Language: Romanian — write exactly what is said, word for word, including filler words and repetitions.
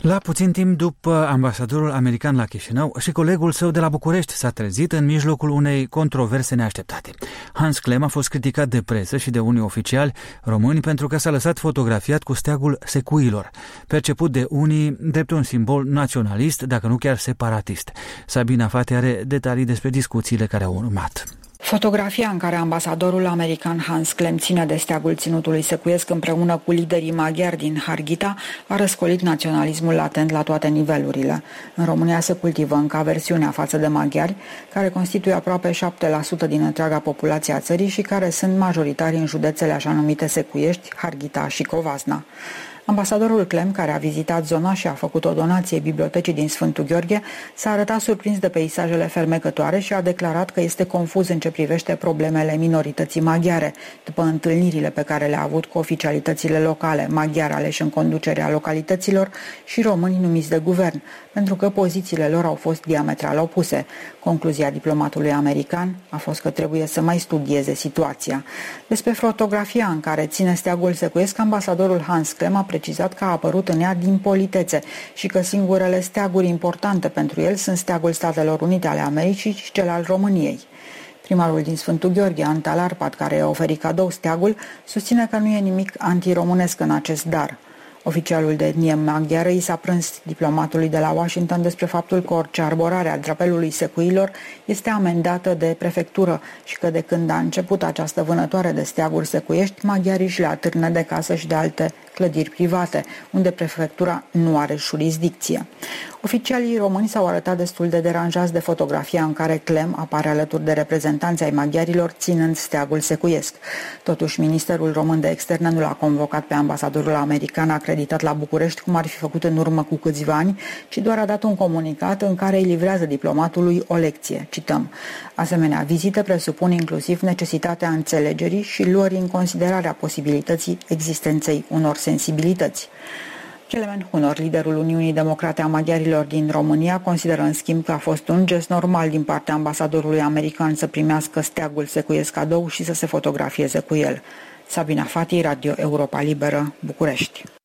La puțin timp după ambasadorul american la Chișinău și colegul său de la București s-a trezit în mijlocul unei controverse neașteptate. Hans Klem a fost criticat de presă și de unii oficiali români pentru că s-a lăsat fotografiat cu steagul secuilor, perceput de unii drept un simbol naționalist, dacă nu chiar separatist. Sabina Fati are detalii despre discuțiile care au urmat. Fotografia în care ambasadorul american Hans Klem ține de steagul ținutului secuiesc împreună cu liderii maghiari din Harghita a răscolit naționalismul latent la toate nivelurile. În România se cultivă încă aversiunea față de maghiari, care constituie aproape șapte la sută din întreaga populație a țării și care sunt majoritari în județele așa numite secuiești, Harghita și Covasna. Ambasadorul Klem, care a vizitat zona și a făcut o donație bibliotecii din Sfântul Gheorghe, s-a arătat surprins de peisajele fermecătoare și a declarat că este confuz în ce privește problemele minorității maghiare, după întâlnirile pe care le-a avut cu oficialitățile locale, maghiari aleși în conducerea localităților și români numiți de guvern, pentru că pozițiile lor au fost diametral opuse. Concluzia diplomatului american a fost că trebuie să mai studieze situația. Despre fotografia în care ține steagul secuiesc, ambasadorul Hans Klem a precizat că a apărut în ea din politețe și că singurele steaguri importante pentru el sunt steagul Statelor Unite ale Americii și cel al României. Primarul din Sfântul Gheorghe, Antal Arpad, care i-a oferit cadou steagul, susține că nu e nimic antiromânesc în acest dar. Oficialul de etnie maghiară i s-a prins diplomatului de la Washington despre faptul că orice arborare a drapelului secuilor este amendată de prefectură și că de când a început această vânătoare de steaguri secuiești, maghiarii și le atârnă de casă și de alte clădiri private, unde prefectura nu are jurisdicție. Oficialii români s-au arătat destul de deranjați de fotografia în care Klem apare alături de reprezentanții ai maghiarilor ținând steagul secuiesc. Totuși, Ministerul Român de Externe nu l-a convocat pe ambasadorul american acreditat la București, cum ar fi făcut în urmă cu câțiva ani, ci doar a dat un comunicat în care îi livrează diplomatului o lecție. Cităm: asemenea vizite presupun inclusiv necesitatea înțelegerii și luării în considerare a posibilității existenței unor sensibilități. Clement Hunor, liderul Uniunii Democrate a Maghiarilor din România, consideră în schimb că a fost un gest normal din partea ambasadorului american să primească steagul secuiesc cadou și să se fotografieze cu el. Sabina Fati, Radio Europa Liberă, București.